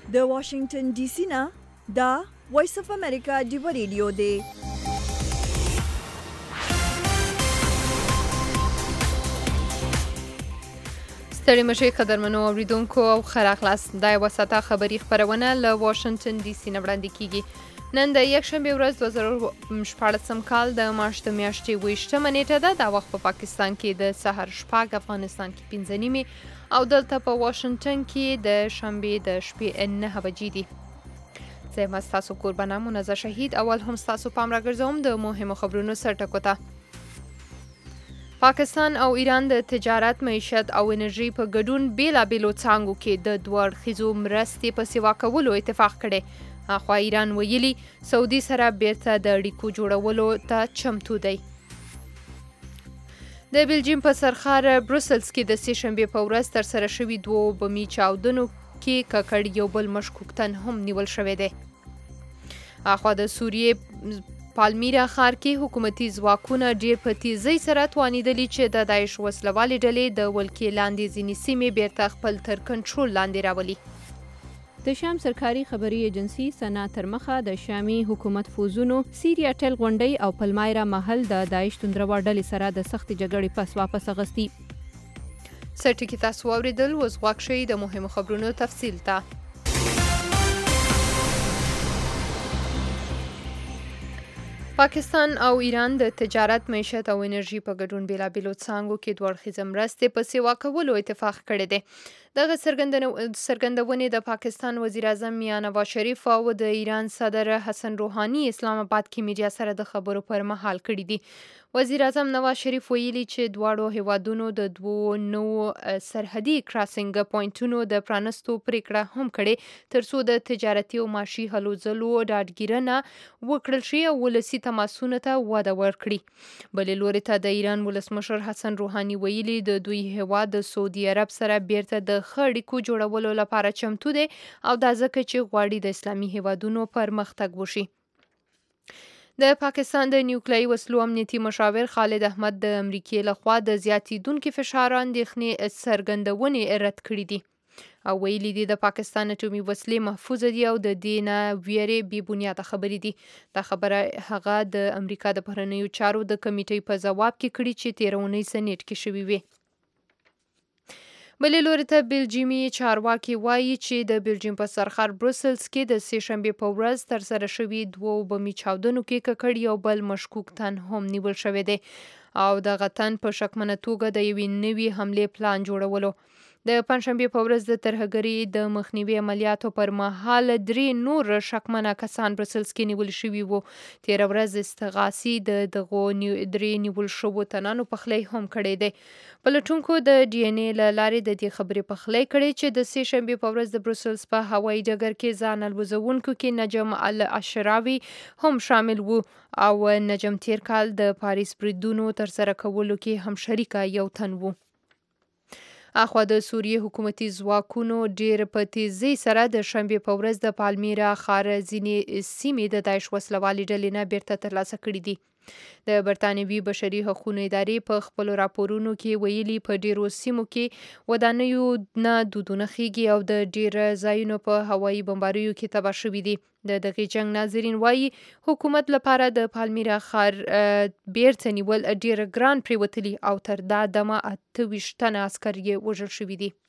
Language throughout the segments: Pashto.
د واشنگټن ډي سي نه دا وایس اف امریکا دی ریډیو دی. ستړي مشي قدرمنو اوریدونکو او خراخلاص د وساته خبری خبرونه له واشنگټن ډي سي نه وړاندې کیږي. نن د یکشنبه ورځ 2014 کال د مارچ د میاشتې 28 نیټه ده. دا وخت په پاکستان کې د سحر شپږ، افغانستان کې 5 نیمه او دلته په واشنگټن کې د شنبه د شپې 9 بجې دي. زه تاسو قربانه منزه شهید. اول هم تاسو پام راګرځوم د مهمو خبرونو سرټکو ته. پاکستان او ایران د تجارت، معیشت او انرژي په ګډون بیلابېلو څانګو کې د دوه اړخیزو مرستې په سیوا کولو اتفاق کړی. اخوا ایران ویلي سعودي سره بیرته د اړیکو جوړولو ته چمتو دی. د بلجیم په سرخار بروسلز کې د سې شنبې په ورځ ترسره شوي دوو بمي چاودنو کې ککړ یو بل مشکوک تن هم نیول شوی دی. اخوا د سوریې پالمیرا ښار کې حکومتي ځواکونه ډیر په تیزۍ سره توانیدلي چې د داعش وسلوالې ډلې د ولکې لاندې ځینې سیمې بیرته خپل تر کنټرول لاندې راولي. د شام سرکاري خبري ایجنسی سنا تر مخه د شامي حکومت فوزونو سیریا ټل غونډۍ او پلمایرا محل د داعش توندروا ډلې سره د سختې جګړې پس واپس اغستی. سرټکی تاسو اوریدل وز غوښ شي د مهمو خبرونو تفصیل ته. پاکستان او ایران د تجارت، معیشت او انرژي په ګډون بیلابېلو څانګو کې دوه اړخیزه مرستې په سیوا کولو اتفاق کړی دی. دغه څرګندونې د پاکستان وزیر اعظم میاں نواز شریف او د ایران صدر حسن روحاني اسلام آباد کې میډیا سره د خبرو پر مهال کړي دي. وزیر اعظم نواز شریف ویلي چې دواړو هیوادونو د دوو نوو سرحدي کراسینګ پوینټونو د پرانستو پریکړه هم کړې ترڅو د تجارتي او معاشي هلو ځلو ډاډګیرنه وکړل شي او ولسي تماسونو ته وده ورکړي. بلې لوري ته د ایران ولسمشر حسن روحاني ویلي د دوی هیواد د سعودي عرب سره بیرته د ښه اړیکو جوړولو لپاره چمتو دی او دا ځکه چې غواړي د اسلامي هیوادونو پرمختګ وشي. د پاکستان د نیوکلیري وسلو امنیتي مشاور خالد احمد د امریکای لخوا د زیاتیدونکو فشار اندېښنې څرګندونې رد کړې دي او ویلي دي د پاکستان اټومي وسلې محفوظ دي او د دې نه ویرې بې بنیاده خبرې دي. دا خبره هغه د امریکا د بهرنیو چارو د کمیټې په ځواب کې کړي چې 13 اونۍ سنټ کې شوې وي. بلې لوري ته بلجیمي چارواکي وایي چې د بلجیم په سرخار بروسلز کې د سې شنبې په ورځ ترسره شوي دوو بمي چاودنو کې ککړ یو بل مشکوک تن هم نیول شوی دی او دغه تن په شکمنه توګه د یوې نوې حملې پلان جوړولو. د پنځشنبې په ورځ د ترهګرۍ د مخنیوي عملیاتو پر مهال 3 نور شکمنه کسان بروسلز کې نیول شوي وو. 13 ورځ استغاثي د دغو 3 نیول شوو تنانو پخلی هم کړی دی. پلټونکو د ډي ان اے له لارې د دې خبرې پخلی کړی چې د سې شنبې په ورځ د بروسلز په هوایي ډګر کې ځان الوزونکو کې نجم الاشراوي هم شامل وو او نجم تیر کال د پاریس بریدونو ترسره کولو کې هم شریکه یو تن وو. اخوا د سوریې حکومتي ځواکونو ډیر په تیزۍ سره د شنبې په ورځ د پالمیرا ښار ځینې سیمې د داعش وسلوالې ډلې نه بیرته ترلاسه کړي دي. د برتانوي بشري حقوقو ادارې په خپلو راپورونو کې ویلي په ډیرو سیمو کې ودانیو نه دودونه خېږي او د ډیر ځایونو په هوایي بمباریو کې تباه شوي دي. د دغه جنگ ناظرین وایي حکومت لپاره د پالمیرا ښار بیرته نیول ډیر ګران پریوتلي او تر دا دمه 28 تنه عسکر یې وژل شوي دي.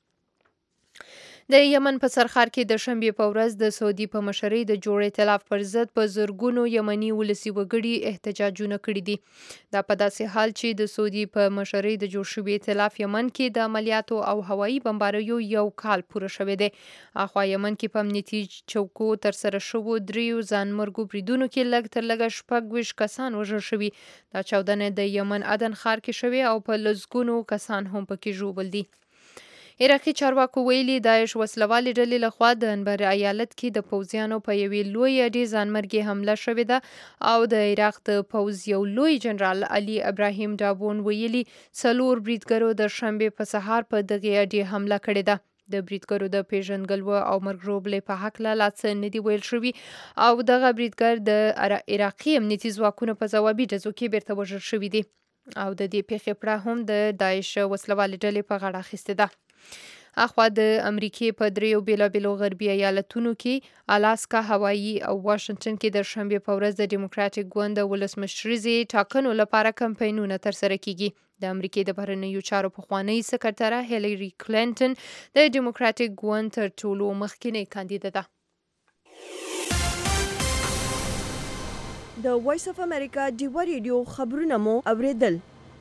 د یمن په سرخار کې د شنبې په ورځ د سعودي په مشرۍ د جوړ ائتلاف پر ضد په زرګونو یمني ولسي وګړي احتجاجونه کړي دي. دا په داسې حال چې د سعودي په مشرۍ د جوړ شوي ائتلاف یمن کې د عملیاتو او هوایي بمباریو یو کال پوره شوی دی. اخوا یمن کې په امنیتي چوکو ترسره شوو 3 ځانمرګو بریدونو کې لږ تر لږه 26 کسان وژل شوي. دا چاودنې د یمن عدن ښار کې شوې او په لږونو کسان هم پکې ژوبل دي. عراقي چارواکو ویلي داعش وسلوالې ډلې لخوا د انبر ایالت کې د پوځیانو په یوې لوی اډې ځانمرګي حمله شوې ده او د عراق د پوځ یو لوی جنرال علي ابراهیم ډابون ویلي 4 بریدګرو د شنبې په سهار په دغه اډې حمله کړې ده. د بریدګرو د پیژنګلو او مرګ ژوبلې په هکله لا څه نه دي ویل شوي او دغه بریدګر د عراقي امنیتي ځواکونو په ځوابي ډزو کې بیرته وژل شوي دي او د دې پیښې پړه هم د داعش وسلوالې ډلې په غاړه اخیستې ده. اخوا د امریکای په دریو بیلابیلو غربي ایالتونو کې الاسکا، هوایی او واشنگټن کې د شنبه په ورځ د ډیموکراټیک ګوند ولسمشریزې ټاکنو لپاره کمپاینونه ترسره کیږي. د امریکای د بهرنیو چارو پخوانی سکرټره هیلری کلینټن د ډیموکراټیک ګوند تر ټولو مخکینی کاندیده ده. د وایس اف امریکا ډیوا ریډیو خبرونه مو اوریدل.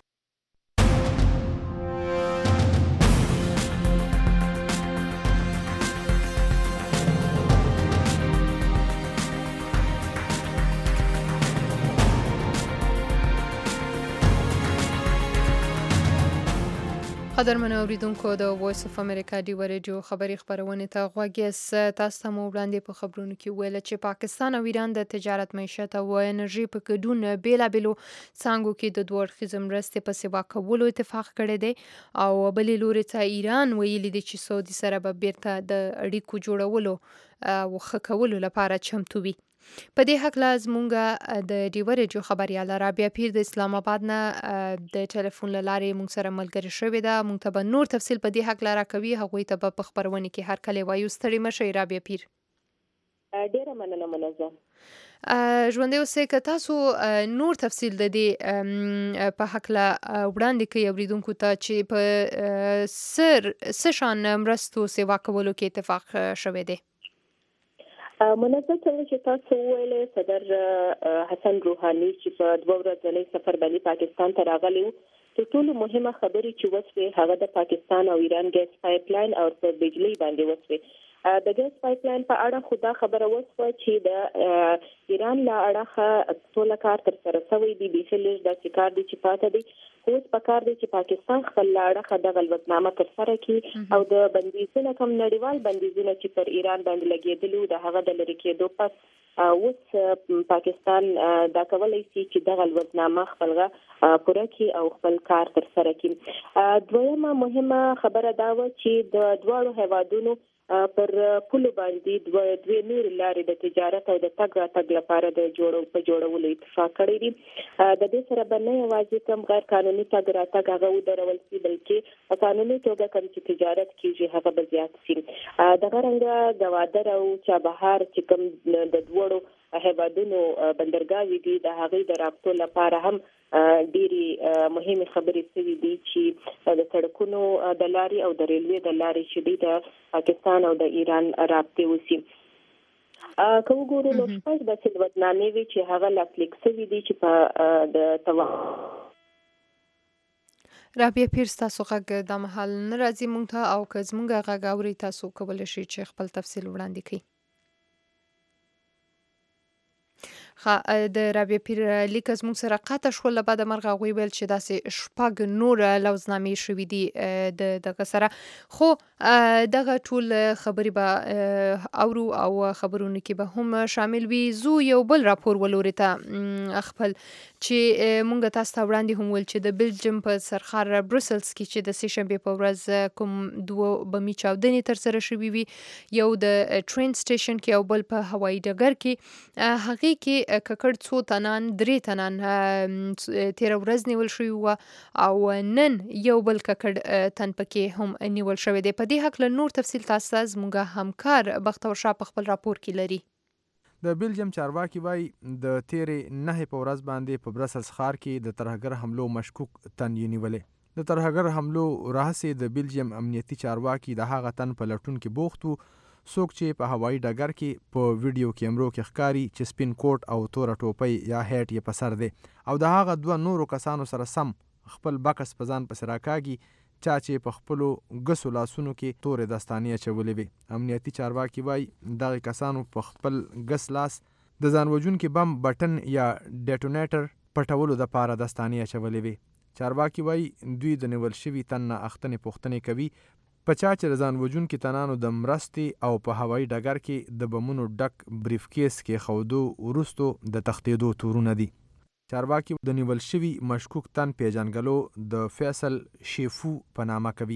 قدرمنو اوریدونکو د وایس اف امریکا ډیوا ریډیو خبری خبرونه ته غوږی تاسو ته مو وړاندې په خبرونو کې ویل چې پاکستان او ایران د تجارت، معیشت او انرژي په ګډون بیلابیلو څانګو کې د دوه اړخیزو مرستې په سیوا کولو اتفاق کړی دی او بلې لوري ته ایران ویلي دی چې سعودي سره به بیرته د اړیکو جوړولو او ښه کولو لپاره چمتو وي. په دې حق زمونږ د ډیوا ریډیو خبرياله رابعه پیر د اسلام آباد نه د ټلیفون لارې مونږ سره ملګری شوې ده. مونږ ته به نور تفصیل په دې حق راکوي، هغوی ته به په خبرونه کې هر کله وایو. ستړي مشئ رابعه پیر. ډیره مننه منظم. ژوندۍ اوسئ. که تاسو نور تفصیل د دې په حق وړاندې کوي اوریدونکو ته چې په څه شان مرستو سیوا کولو کې اتفاق شوی دی. منظم څنګه چې تاسو ویلې صدر حسن روحاني چې په 2 ورځنی سفر باندې پاکستان ته راغلی تر ټولو مهمه خبرې چې وسوي هغه د پاکستان او ایران ګیس پایپ لاین او په بجلی باندې وسوي. د ګیس پایپ لاین په اړه خدا خبره وسوه چې د ایران لا اړه ټول کار تر سره شوی دی. به خلک د کار دي چې پاتې دي اوس په کار دی چې پاکستان خپل اړه د غلطنامه تر سره کړي او د بندیزونو کوم نړیوال بندیزونه چې پر ایران باندې لګیدلو د هغه د لری کېدو پس اوس پاکستان دا کولای شي چې د غلطنامه خپلغه پوره کړي او خپل کار تر سره کړي. دویمه مهمه خبره دا و چې د دوه هیوادونو پر پولو باندې دوه نور لارې د تجارت او د تګ راتګ لپاره د جوړولو اتفاق کړی دی. د دې سره باندې یوازې کوم غیر قانوني تګ راتګ هغه ودرول شي بلکې په قانوني توګه کوم چې تجارت کیږي هغه به زیات شي. د غرنګ گوادر او چابهار چې کوم د دوړو هیوادونو بندرګاوي دي د هغې د رابطو لپاره هم ډېری مهمه خبرې شوې دي چې د سړکونو د لارې او د ریلوي د لارې شدي د پاکستان او د ایران رابطې وسی. که وګورو نو شپږ د سلوتنامې وی چې هغه لاسلیک شوي دي چې په د رابعه پیر تاسو غږ د محل نه راځي مونږ ته او که زمونږ غږ اوري تاسو کولی شئ چې خپل تفصیل وړاندې کړئ. د رابعه پیر لیک زموږ سره قطع شول له بعد مرغه غوي ویل چې داسې شپږ نور لوزنامې شوې دي دغه سره. خو دغه ټول خبرې به اورو او خبرونه کې به هم شامل وي. زو یو بل راپور ولوري ته خپل چې مونږ تاسو ته وړاندې هم ویل چې د بلجیم په سرخار بروسلز کې چې د سې شنبې په ورځ کوم دوه بمي چاودنې تر سره شوې وي، یو د ټرین سټیشن کې او بل په هوایي ډګر کې، هغې کې ککړ 2 تنان 3 تنان تیر ورځ نیول شوی و او نن یو بل ککړ تن پکې هم نیول شوی دی. په دې حق له نور تفصیل تاسو زموږ همکار بختور شاه په خپل راپور کې لري. د بلجیم چارواکي وایي د تیرې 9 په ورځ باندې په برسلز ښار کې د ترهګر حملو مشکوک تن یې نیولې. د ترهګر حملو راهیسې د بلجیم امنیتي چارواکي د هغه تن په لټون کې بوخت وو څوک چې په هوایي ډګر کې په ویډیو کیمرو کې ښکاري چې سپین کوټ او توره ټوپۍ یا هیټ یې په سر دی او د هغه 2 نورو کسانو سره سم خپل بکس په ځان پسې راکاږي چا چې په خپلو ګسو لاسونو کې تورې دستانې اچولې وي. امنیتي چارواکي وایي دغه کسانو په خپل ګس لاس د ځان وژونکي بم بټن یا ډیټونیټر پټولو دپاره دستانې اچولې وي. چارواکي وایي دوی د نیول شوي تن نه اخښتنې پوښتنې کوي په چا چې د ځان وژونکي تنانو د مرستې او په هوایي ډګر کې د بمونو ډک بریف کیس کې خودو وروستو د تښتېدو تورونه دي. چارواکي د نیول شوي مشکوک تن پیژنګلو د فیصل شیفو په نامه کوي.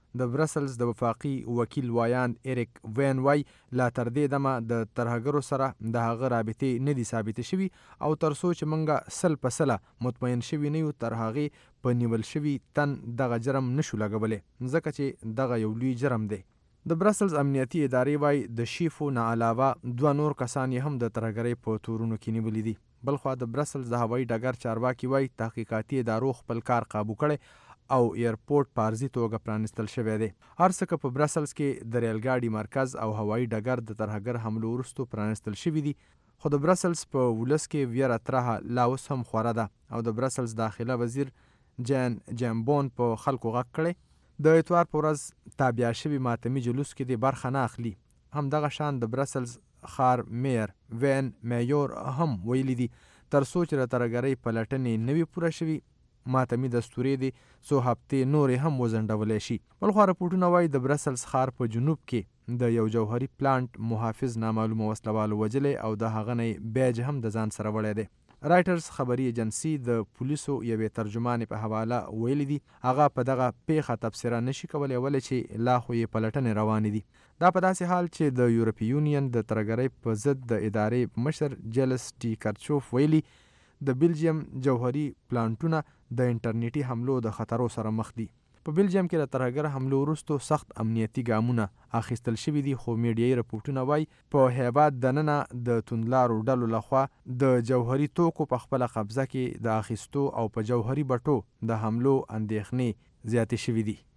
د برسلز د وفاقي وکیل وایاند ایریک وین وای لا تر دې دمه د ترهګرو سره د هغه رابطې نه دي ثابتې شوي او تر څو چې موږ 100% مطمئن شوي نه یو تر هغې په نیول شوي تن دغه جرم نشو لګولی ځکه چې دغه یو لوی جرم دی. د برسلز امنیتي ادارې وای د شیفو نه علاوه 2 نور کسان یې هم د ترهګرۍ په تورونو کې نیولي دي. بلخوا د برسلز د هوایي ډګر چارواکي وای تحقیقاتي ادارو خپل کار قابو کړی او ایرپورټ په عرضي توګه پرانستل شوی دی. هر څه که په برسلز کې د ریل ګاډي مرکز او هوایي ډګر د ترهګر حملو وروستو پرانستل شوي دي، خو د برسلز په ولس کې ویره ترهه لا اوس هم خوره ده او د برسلز داخله وزیر جان جامبون په خلکو غږ کړی د اتوار په ورځ تابع شوي ماتمي جلوس کې د برخه نه اخلي. همدغه شان د برسلز ښار میر وین میور هم ویلي دي تر څو چې د ترهګرۍ پلټنې نه وي پوره شوي ماتمي دستورې دي څو هفتې نورې هم وځنډولی شي. بلخوا رپورټونه وایي د برسلز ښار په جنوب کې د یو جوهري پلانټ محافظ نامعلومه وسلوالو وجلی او د هغه نه بیج هم د ځان سره وړی دی. رایټرز خبري ایجنسي د پولیسو یوې ترجمانې په حواله ویلي دي هغه په دغه پیښه تبصره نشي کولی ولې چې لا خو یې پلټنې روانې دي. دا په داسې حال چې د یورپي یونین د ترهګرۍ په ضد د ادارې مشر جلس ټي کرچوف ویلي د بیلجیم جوهري پلانټونه د انټرنیټي حملو د خطرو سره مخ دي. په بیلجیم کې د ترهګر حملو وروستو سخت امنیتي ګامونه اخیستل شوي دي، خو میډیایي رپورټونه وایي په هیبات دننه د توندلارو ډلو لخوا د جوهري توکو په خپله قبضه کې د اخیستو او په جوهري بټو د حملو اندېښنې زیاتې شوي دي.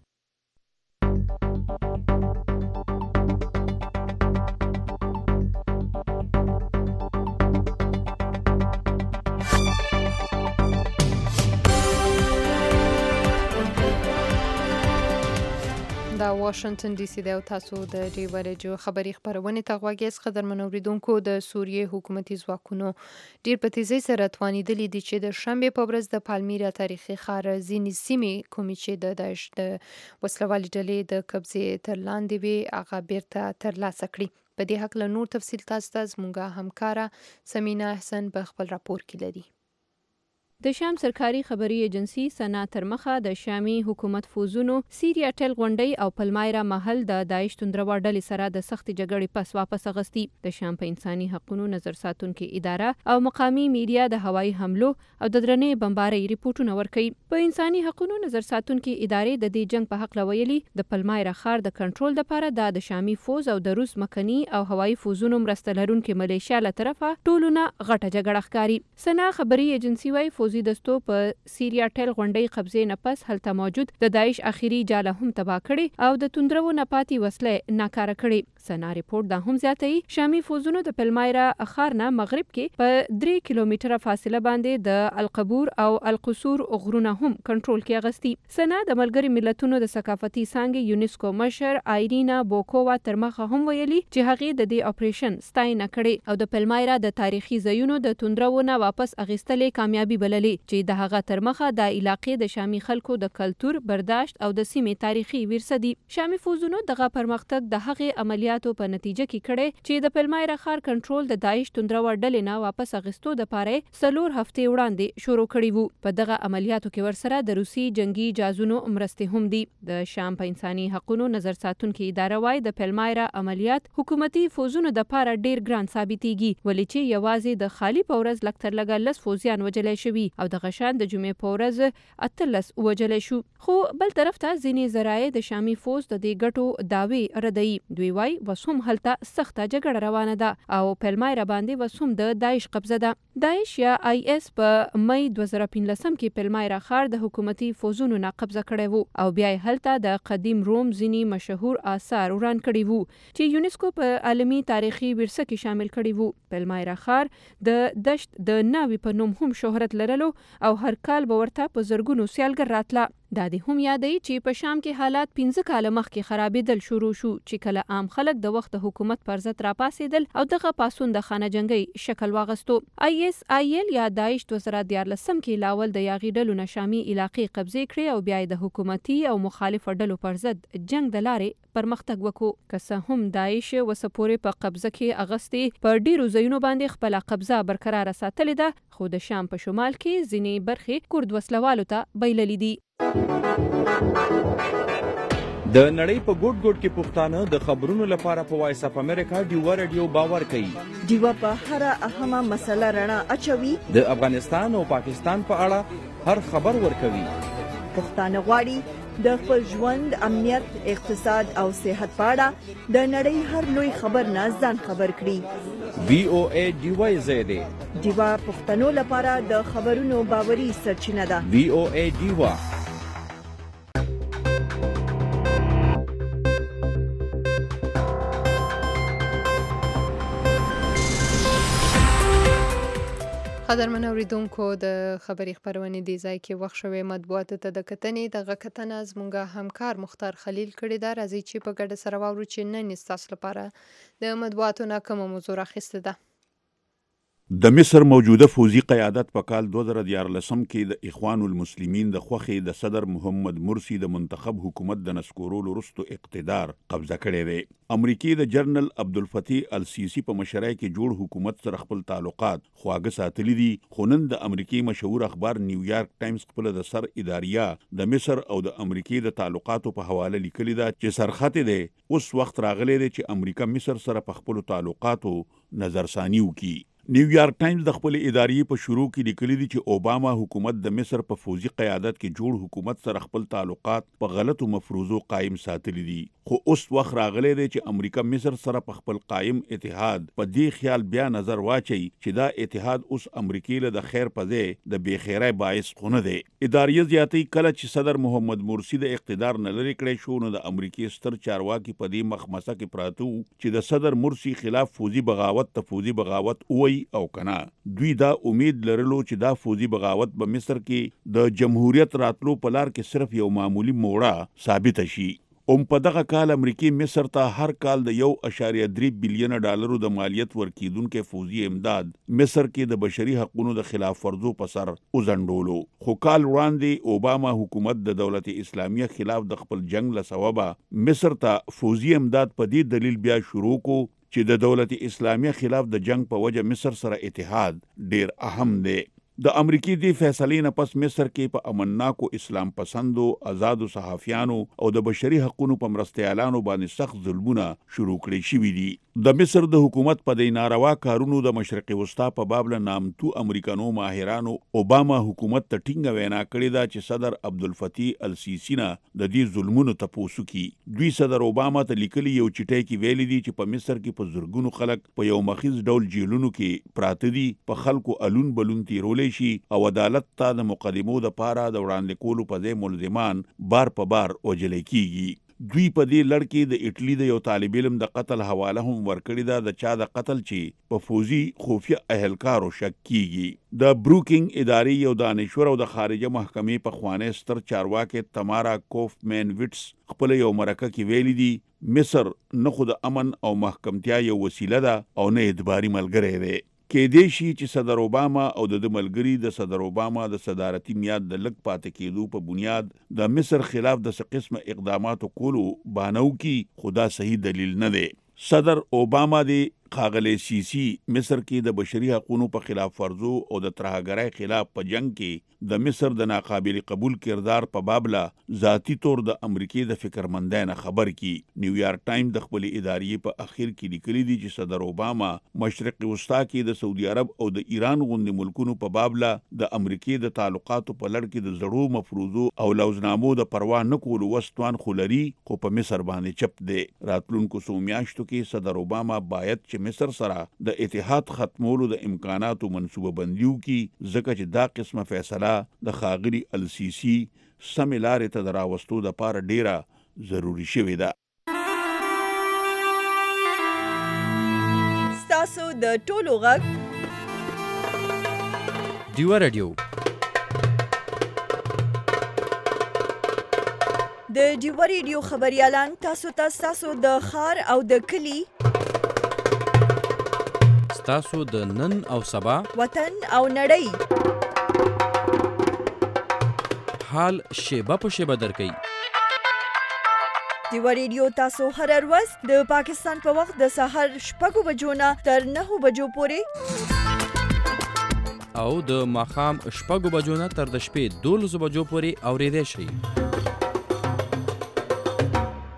دا واشنگټن ډي سي دی او تاسو د ډیو رادیو خبري خبرونه ته غوږ یاست. قدرمن اوریدونکو، د سوریې حکومتي ځواکونو ډیر په تیزی سره توانیدلي دي چې د شنبې په ورځ د پالمیرا تاریخي ښار ځینې سیمې کومې چې د داعش د وسلوالې ډلې د قبضې تر لاندې وي هغه بیرته ترلاسه کړي. په دې هکله نور تفصیل تاسو ته زموږ همکاره سمینا احسن په خپل راپور کې لري. د شام سرکاري خبري ایجنسی سنا ترمخه د شامي حکومت فوزونو سیریا ټل غونډي او پلمایرا محل د داعش توندروا ډلې سره د سخت جګړې پس واپس اغستی. د شام په انساني حقوقو نظر ساتونکو اداره او مقامی میډیا د هوایي حملو او د درنې بمبارۍ ریپورتونه ورکړي. په انساني حقوقو نظر ساتونکو ادارې د دې جنگ په حق لویلي د پلمایرا ښار د کنټرول لپاره د شامي فوز او د روس مکني او هوایي فوزونو مرسته لرونکو ملیشیا له طرفه ټولونه غټه جګړه ښکاري. سنا خبري ایجنسی وايي فوزي دستو په سیریا ټل غونډي قبضې نه پس هلته موجود د داعش اخیری جاله هم تباه کړي او د توندرو نه پاتې وسله ناکاره کړي. سنا ریپورت دا هم زیاتوي شامي فوزونو د پلمایرا ښار نه مغرب کې په 3 کیلومتره فاصله باندې د القبور او القصور غرونه هم کنټرول کې اغستی. سنا د ملګری ملتونو د ثقافتي څانګې یونیسکو مشر آیرینا بوکووا ترمخه هم ویلي چې هغه د دې اپریشن ستاینه کړي او د پلمایرا د تاریخي ځایونو د توندرو نه واپس اغستلې کامیابی بللي چې د هغه ترمخه د علاقې د شامي خلکو د کلچر برداشت او د سیمې تاریخي ورثه دي. شامي فوزونو دغه پرمختګ د هغې عملیاتو په نتیجه کې کړي چې د پلمایرا ښار کنټرول د داعش توندروا ډلې نه واپس اغستو د پاره 4 هفتې وړاندې شروع کړي وو. په دغه عملیاتو کې ورسره د روسي جنگي جازونو مرستې هم دي. د شام په انساني حقوقو نظر ساتونکو اداره وايي د پلمایرا عملیات حکومتي فوزونو د پاره ډیر ګران ثابتېږي ولې چې یوازې د خالی پورز لکتر لګا لس فوزیان وجلای شوي او د غشان د جمعې په ورځ 18 وجلې شو. خو بل طرف ته ځینې ذرایع د شامي فوز د دې ګټو داوی ردی. دوی وايي وسوم هلته سخته جګړه روانه ده او پلمایرا باندې وسوم د داعش قبضه ده. داعش یا آی اس په مئی 2015 کې پلمایرا ښار د حکومتي فوزونو نه قبضه کړی وو او بیا هلته د قدیم روم ځینې مشهور آثار وران کړي وو چې یونیسکو په عالمي تاریخي ورثه کې شامل کړي وو. پلمایرا ښار د دشت د ناوی په نوم هم شهرت لرلو او هر کال به ورته په زرګونو سیالګر راتله. دا دې هم یادوي چې په شام کې حالات 15 کاله مخکې خرابېدل شروع شو چې کله عام خلک د وخت د حکومت پر ضد راپاسېدل او دغه پاسون د خانه جنگي شکل واغستو. آی اس آی ایل یا داعش 2014 کې لاول د یاغي ډلو نه شامي علاقې قبضې کړې او بیا د حکومتي او مخالف ډلو پر ضد جنگ د لارې پرمختګ وکړو. که څه هم داعش وسپورې په قبضه کې اغستې په ډیرو ځایونو باندې خپل قبضه برقرار ساتلې ده، خو د شام په شمال کې ځینې برخې کورد وسلوالو ته بایللې دي. د نړۍ په ګوټ ګوټ کې پښتانه د خبرونو لپاره په وایس اف امریکا ډیوا رادیو باور کوي. ډیوا په هر اهمه مسله رڼا اچوي. د افغانستان او پاکستان په اړه هر خبر ورکوي. پښتانه غواړي د خپل ژوند، امنیت، اقتصاد او صحت په اړه د نړۍ هر لوی خبر نه ځان خبر کړي. VOA ډیوا زیاده ډیوا پښتنو لپاره د خبرونو باوري سرچینه ده. VOA ډیوا. قدرمن اوریدونکو د خبري خبرونې دی ځای کې وخت شوی مطبوعاتو ته د کتنې دغه کتنه زموږ همکار مختار خلیل کړی دا. راځي چې په ګډه سره واورو چې نن ستاسو لپاره د مطبوعاتو نه کومه موضوع راخیسته ده. د مصر موجوده فوزي قیادت په کال 2014 کې د اخوان المسلمین د خوخې د صدر محمد مرسی د منتخب حکومت د نسکورولو وروسته اقتدار قبضه کړی دی. امریکای د جنرال عبدالفتاح السیسی په مشرۍ کې جوړ حکومت سره خپل تعلقات خواږه ساتلي دي. خو نن د امریکای مشهور اخبار نیویارک ټایمز خپل د سر اداریه د مصر او د امریکای د تعلقاتو په حواله لیکلي ده چې سرخط دی اوس وخت راغلی دی چې امریکا مصر سره په خپل تعلقاتو نظرثانی وکړي. نیویارک ټایمز د خپل ادارې په شروع کې لیکلي دي چې اوباما حکومت د مصر په فوزي قیادت کې جوړ حکومت سره خپل تعلقات په غلطو مفروضو قائم ساتلي دي. خو اوس وخت راغلی دی چې امریکا مصر سره په خپل قائم اتحاد په دې خیال بیا نظر واچي چې دا اتحاد اوس امریکای له د خیر په ځای د بېخیرۍ باعث خونه دی. ادارې زیاتې کله چې صدر محمد مرسی د اقتدار نه لرې کړی شو نو د امریکای ستر چارواکي په دې مخمسه کې پراته وو چې د صدر مرسی خلاف فوزي بغاوت ته فوزي بغاوت وایي او کنا. دوی دا امید لرلو چې دا فوزي بغاوت په مصر کې د جمهوریت راتلو په لار کې صرف یو معمولی موړه ثابت شي. په دغه کال امریکای مصر ته هر کال د 1.3 بلین ډالرو د مالیت ورکیدونکو فوزي امداد مصر کې د بشري حقوقو د خلاف ورزو په سر وزندولو. خو کال وړاندې اوباما حکومت د دولت اسلامیه خلاف د خپل جنگ له سببه مصر ته فوزي امداد په دې دلیل بیا شروع کو چې د دولت اسلامیه خلاف د جنگ په وجه مصر سره اتحاد ډیر اهم دی. د امریکای دی فیصلې نه پس مصر کې په امنناکو اسلام پسندو آزادو صحافیانو او د بشري حقوقو په مرستيالانو باندې سخت ظلمونه شروع کړي شوي دي. د مصر د حکومت په دې ناروا کارونو د مشرق وسطا په باب له نامتو امریکانو ماهرانو اوباما حکومت ته ټینګه وینا کړې ده چې صدر عبدالفتاح السیسی نه د دې ظلمونو تپوسو کی. دوی صدر اوباما ته لیکلي یو چټای کې ویلي دي چې په مصر کې په زرګونو خلک په یو مخیز ډول جیلونو کې پراته دي، په خلکو الون بلون تیرولې شي او عدالت ته د مقدمو د پاره د وړاندې کولو په ځای ملزمان بار په بار وجل کیږي. دوی په دې لړ کې د اټلی د یو طالب علم د قتل حواله هم ورکړی ده د چا د قتل چې په فوزي خفیه اهلکارو شک کیږي. د بروکینګ ادارې یو دانشور او د خارجه محکمې په خوانې ستر چارواکي تمارا کوفمن ویټس خپل یو مرکه کې ویلي دي مصر نه خو د امن او محکمتیا یو وسیله ده او نه اعتباري ملګری دی. کې دې شي چې صدر اوباما او د ملګری د صدر اوباما د صدارتي میاد د لګ پاتې کېدو په بنیاد د مصر خلاف د څه قسمه اقداماتو کولو بانو کې خدا صحیح دلیل نه دی. صدر اوباما دی ښاغلی سیسی مصر کې د بشري حقوقو په خلاف ورزو او د ترهګرۍ خلاف په جنگ کې د مصر د ناقابل قبول کردار په بابله ذاتی طور د امریکای د فکرمندانه خبر کی. نیویارک ټایم د خپل ادارې په اخر کې لیکلي دي چې صدر اوباما مشرق وسطا کې د سعودي عرب او د ایران غوندې ملکونو په بابله د امریکای د تعلقاتو په لړ کې د زړو مفروضو او لوزنامو د پروا نه کولو وستوان خولري خو په مصر باندې چپ دی. راتلونکو څو میاشتو کې صدر اوباما باید چې مصر سره د اتحاد ختمولو د امکاناتو منصوبه بندیو کی ځکه چې دا قسمه فیصله د خاغلی السیسی سمې لارې ته د راوستو دپاره ډیره ضروري شوې ده. ستاسو د ټولو غږ ډیوا رادیو د ډیوا رادیو خبريالان تاسو د ښار او د کلی تاسو د نن او سبا وطن او نړۍ حال شیبه په شیبه درکوي. ډیوا رادیو تاسو هر ورځ د پاکستان په وخت د سهار 6 بجو نه تر 9 بجو پورې او د ماښام 6 بجو نه تر د شپې 12 بجو پورې اوریدئ شئ.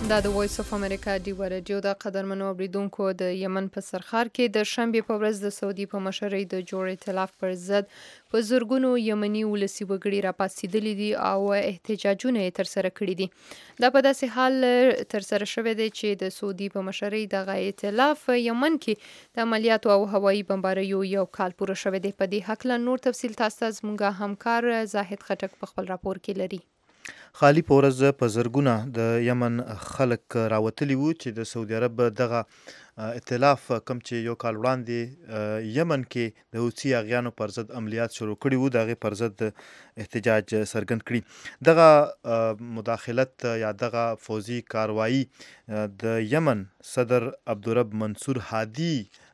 دا د وایس اف امریکا ډیوه رادیو د قدرمنو اوریدونکو د یمن په سرخار کې د شنبې په ورځ د سعودي په مشرۍ د جوړ ائتلاف پر ضد په زرګونو یمني ولسي وګړي راپاڅېدلي دي او احتجاجونه یې ترسره کړي دي. دا په داسې حال ترسره شوی دی چې د سعودي په مشرۍ دغه ائتلاف یمن کې د عملیاتو او هوایي بمباریو یو کال پوره شوی دی. په دې هکله نور تفصیل تاسو ته زموږ همکار زاهد خټک په خپل راپور کې لري. خالی پورز په زرګونه د یمن خلک راوتلی وو چې د سعودي عرب دغه ائتلاف کم چې یو کال وړاندې یمن کې د حوثي اغیانو پر ضد عملیات شروع کړي وو، دغه پر ضد احتجاج څرګند کړي. دغه مداخلت یا دغه فوزي کاروایی د یمن صدر عبدالرب منصور هادي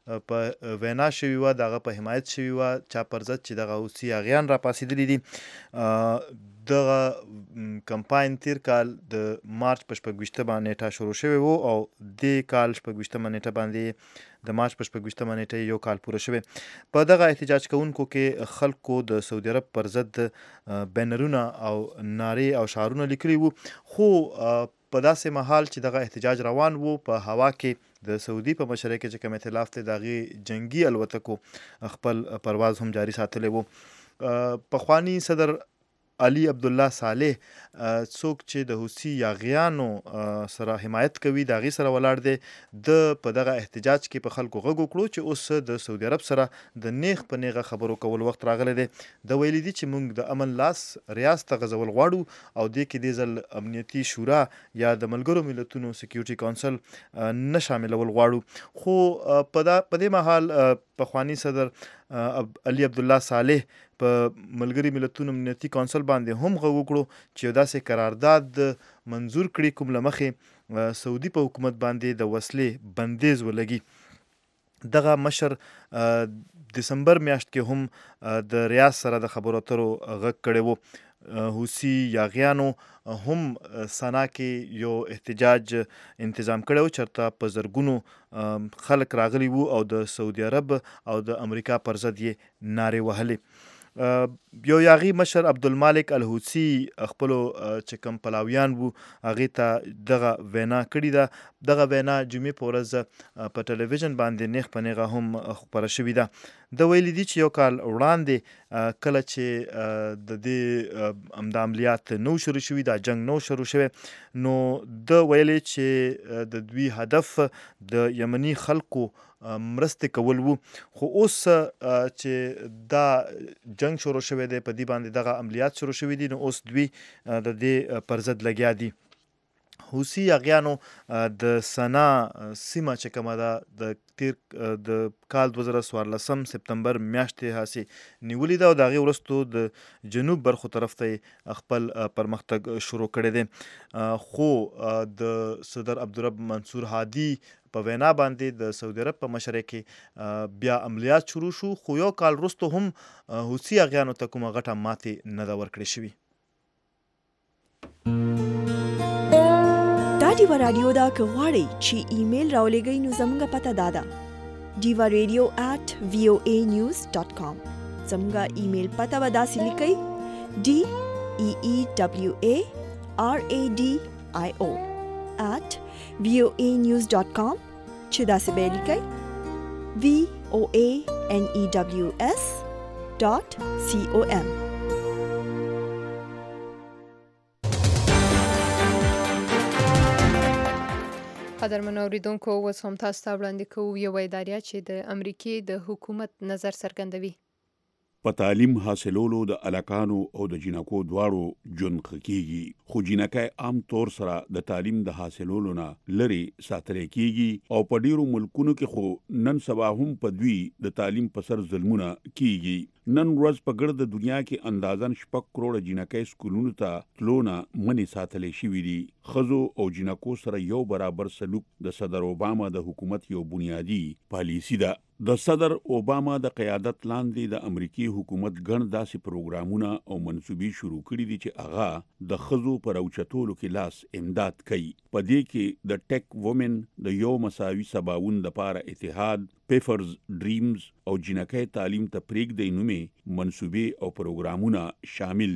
په وینا شوی و، دغه په حمایت شوی و چا پر ضد چې دغه حوثي اغیان راپاڅېدلي دي. دغه کمپاین تیر کال د مارچ په 26مه نیټه شروع شوی وو او د کال 26مه نیټه باندې د مارچ په 26مه نیټه یو کال پوره شوی. په دغه احتجاج کوونکو کې خلکو د سعودي عرب پر ضد بینرونه او نارې او شعارونه لیکلي وو، خو په داسې مهال چې دغه احتجاج روان وو په هوا کې د سعودي په مشرۍ کې چې کوم ائتلاف ته دغه جنگي الوتکو خپل پرواز هم جاری ساتلی وو. پخوانی صدر علي عبدالله صالح څوک چې د حوثي یاغیانو سره حمایت کوي د هغې سره ولاړ دی، د په دغه احتجاج کې په خلکو غږ وکړو چې اوس د سعودي عرب سره د نیغ په نیغه خبرو کول وخت راغلی دی. د ویلي دي چې موږ د امن لاس ریاض ته غځول غواړو او دې کې دې ځل امنیتي شورا یا د ملګرو ملتونو سکیورټي کونسل نه شاملول غواړو. خو په دې مهال پخوانی صدر علي عبدالله صالح په ملګري ملتونو امنیتي کونسل باندې هم غږ وکړو چې یو داسې قرارداد منظور کړي کوم له مخې سعودي په حکومت باندې د وسلې بندیز ولګي. دغه مشر دسمبر میاشت کې هم د ریاض سره د خبرو اترو غږ کړی وو. حوثي یاغیانو هم سنا کې یو احتجاج انتظام کړی و، چېرته په زرګونو خلک راغلي وو او د سعودي عرب او د امریکا پر ضد یې نارې وهلې. یو یاغي مشر عبدالمالک الحوثي خپلو چې کوم پلاویان وو هغې ته دغه وینا کړې ده. دغه وینا جمعې په ورځ په ټلویزیون باندې نیغ په نیغه هم خپره شوې ده. د ویلي دي چې یو کال وړاندې کله چې د دې د عملیات نو شروع شوي، دا جنگ نو شروع شوی، نو د ویلي چې د دوی هدف د یمني خلکو مرستې کول وو. خو اوس چې دا جنگ شروع شوی دی، په دې باندې دغه عملیات شروع شوي دي، نو اوس دوی د دې پر ضد لګیا دي. حوثي یاغیانو د سنا سیمه چې کومه ده د کال 2014 سپتمبر میاشتې هسې نیولې ده او د هغې وروستو د جنوب برخو طرف ته خپل پرمختګ شروع کړی دی. خو د صدر عبدالرب منصور هادي په وینا باندې د سعودي عرب په مشرۍ کې بیا عملیات شروع شو، خو یو کال وروسته هم حوثي یاغیانو ته کومه غټه ماتې نه ده ورکړې شوې. دا ډیوه رادیو دا که غواړئ چې ایمیل راولېږئ نو زموږ پته دا ده diva@voanews.com. زموږ ایمیل پته به داسې لیکئ DEEWARADIO@voanews.com چې داسې به یې لیکئ VOANEWS.com. قدرمنو اوریدونکو، اوس هم تاسو ته وړاندې کوو یوه اداریه چې د امریکې د حکومت نظر څرګندوي. په تعلیم حاصلولو د الکانو او د جنکو دواړو ژوند ښه کیږي، خو جنکۍ عام طور سره د تعلیم د حاصلولو نه لرې ساتلی کیږي او په ډیرو ملکونو کې خو نن سبا هم په دوی د تعلیم په سر ظلمونه کیږي. نن ورځ په ګرد دنیا کې اندازن 6 کروڑه جنکۍ سکولونو ته تلو نه منې ساتلی شوي دي. ښځو او جنکو سره یو برابر سلوک د صدر اوباما د حکومت یو بنیادی پالیسی ده. د صدر اوباما د قیادت لاندې د امریکای حکومت ګڼ داسې پروګرامونه او منصوبې شروع کړي دي چې هغه د ښځو پر اوچتولو کې لاس امداد کوي. په دې کې د ټیک وومن د یو مساوي سباوون دپاره اتحاد، پیفرز ډریمز او جنکۍ تعلیم ته پرېږدئ نومې منصوبې او پروګرامونه شامل دي.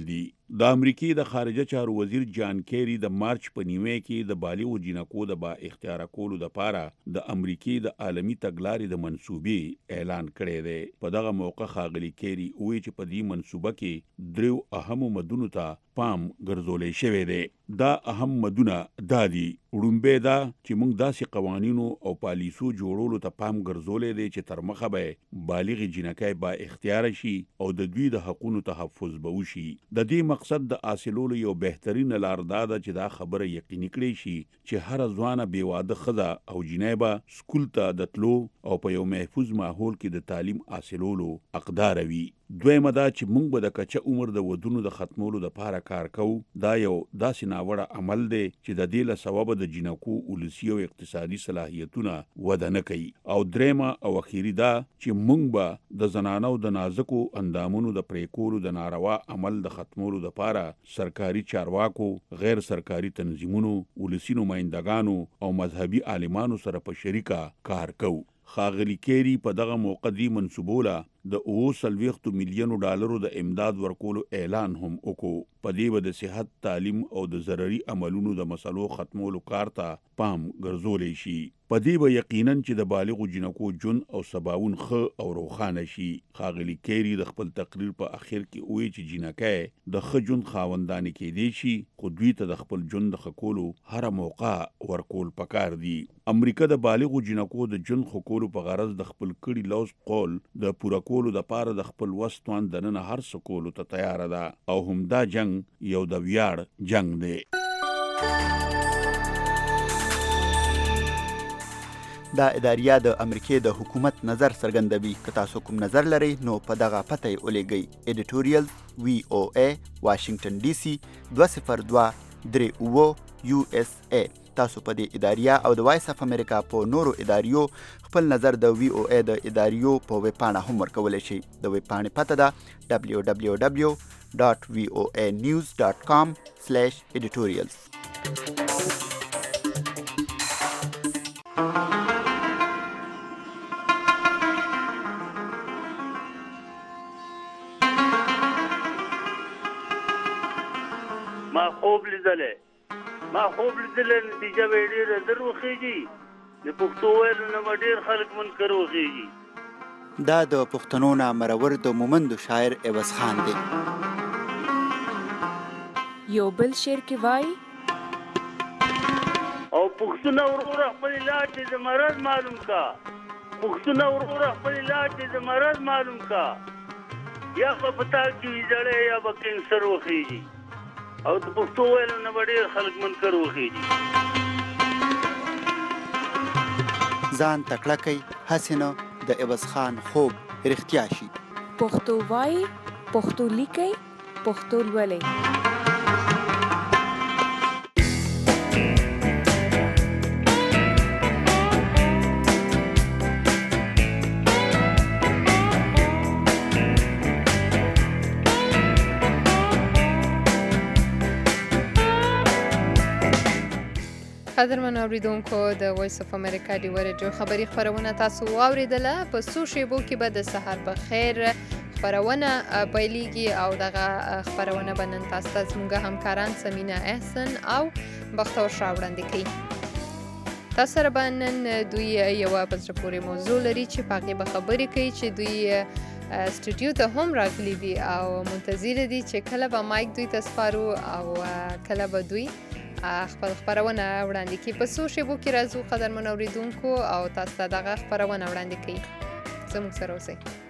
د امریکای د خارجه چارو وزیر جان کیری د مارچ په نیمه کې د بالغ جنکو د با اختیار کولو لپاره د امریکای د عالمی تګلارې د منسوبې اعلان کړی دی. په دغه موقع ښاغلي کیری وایي چې په دې منسوبه کې دریو اهمو مدونو ته پام ګرځولې شوی دی. دا اهم مدونه دا دي: وړومبی دا چې موږ داسې قوانینو او پالیسو جوړولو ته پام ګرځولې دی چې تر مخه به بالغ جنکای با اختیار شي او د دوی د حقونو تحفظ به وشي. د دې مقصد د حاصلولو یو بهترین لار دا ده چې دا خبره یقیني کړی شي چې هر ځوانه بې واده ښځه او جنۍ به سکول ته د تلو او په یو محفوظ ماحول کې د تعلیم حاصلولو حقدار وي. دویمه دا چې موږ به د کچه عمر د ودونو د ختمولو لپاره کار کوو. دا یو داسې ناوړه عمل دی چې د دې له سببه د جنکو ولسي او اقتصادي صلاحیتونه وده نه کوي. او دریمه او اخیری دا چې موږ به د زنانو د نازکو اندامونو د پریکولو د ناروا عمل د ختمولو لپاره سرکاري چارواکو، غیر سرکاري تنظیمونو، ولسي نمائندګانو او مذهبي عالمانو سره په شریکه کار کوو. ښاغلي کیری په دغه موقع دی منصوبوله د 40 میلیونو ډالرو د امداد ورکولو اعلان هم وکړو. په دې به د صحت، تعلیم او د ضرري عملونو د مسلو ختمولو کار ته پام ګرځولی شي. په دې به یقینا چې د بالغو جنکو ژوند او سباوون ښه او روښانه شي. ښاغلي کیری د خپل تقریر په اخر کې وایي چې جنکۍ د ښه ژوند خاوندانې کیدی شي، خو دوی ته د خپل ژوند د ښه کولو هره موقع ورکول پکار دي. امریکا د بالغو جنکو د ژوند ښه کولو په غرض د خپل کړي لوز قول د پوره کولو دپاره د خپل وس توان دننه هر څه کولو ته تیاره ده او همدا جنگ یو د ویاړ جنگ دی. دا اداریه د امریکای د حکومت نظر څرګندوي. که تاسو کوم نظر لرئ نو په دغه پته یې ولیږئ: ایډیټوریال VOA واشنگټن DC 20238 USA. تاسو په دې اداریه او د وایس اف امریکا په نورو اداریو خپل نظر د VOA د اداریو په ویب پاڼه هم ورکولی شئ. د ویب پاڼې پته ده www.voanews.com/editorials. ما خوب لیدلې نتیجه به ډېره در وخېږي. د پښتو ویلو نه به ډېر خلک منکر وخېږي. دا د پښتنو نه مرور د مومندو شاعر عوض خان دی. یو بل شعر کې وایي: او پښتونه وروره خپل علاج د مرض معلوم کا، پښتونه وروره خپل علاج د مرض معلوم کا. یا په پتا کې ویځړې یا به کینسر وخېږي. او د پښتو ویلو نه به ډېر خلک منکر وخېږي. ځان تکړه کوي، هسې نه د عوض خان خوب رښتیا شي. پښتو وایي، پښتو لیکئ، پښتو لولئ. قدرمن اوریدونکو، د وایس اف امریکا ډیوه رادیو خبري خپرونه تاسو واوریدله. په څو شیبو کې به د سحر په خیر خپرونه پیلیږي او دغه خپرونه به نن تاسو ته زموږ همکاران سمینا احسن او بختور شاه وړاندې کوي. تاسو سره به نن دوی یوه په زړه پورې موضوع لري چې په هغې به خبرې کوي چې دوی سټوډیو ته هم راغلي دي او منتظر دي چې کله به مایک دوی ته سپارو او کله به دوی خپل خپرونه وړاندې کوي. په څو شیبو کې راځو قدرمن اوریدونکو او تاسو ته دغه خپرونه وړاندې کوي. زموږ سره اوسئ.